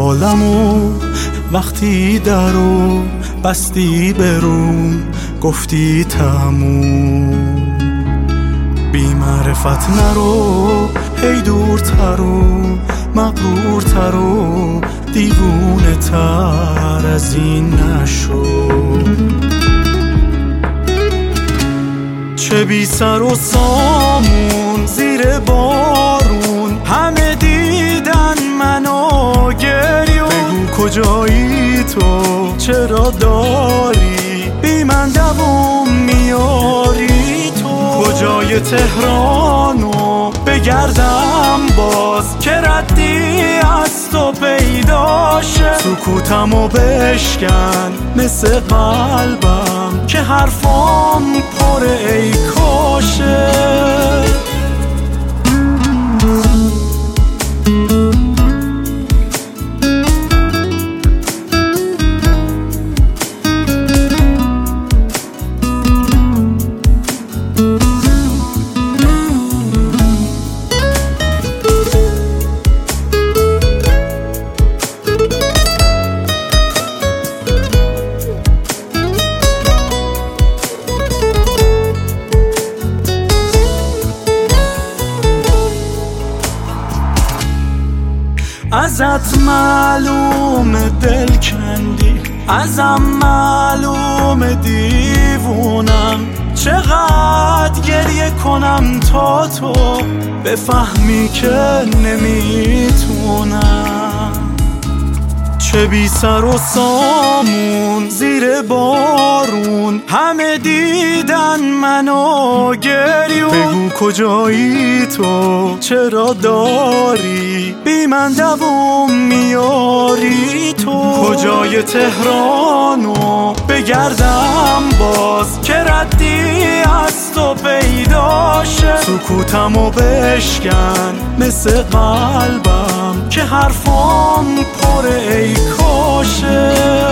حالمو وقتی درو بستی بروم گفتی تموم. بی معرفت نرو هی دورتر و مغرورتر و دیوونه تر از این نشو. چه بی سر و سامون زیر بارون همه دیدن منو گریون. بگو کجایی تو چرا داری بی من دووم میاری تو. کجای تهرانو بگردم باز که ردی از تو پیدا شه. سکوتمو بشکن مثل قلبم که حرفام پر ای کاشه. ازت معلوم دل کندی ازم معلوم دیوونم. چقدر گریه کنم تا تو بفهمی که نمیتونم. چه بی سر و سامون زیر بارون همه دیدن منو گریون. بگو کجایی تو چرا داری بی من دووم میاری تو. کجای تهرانو بگردم باز که ردی از تو پیدا شه. سکوتمو بشکن مثل قلبم که حرفام پر ای کاشه.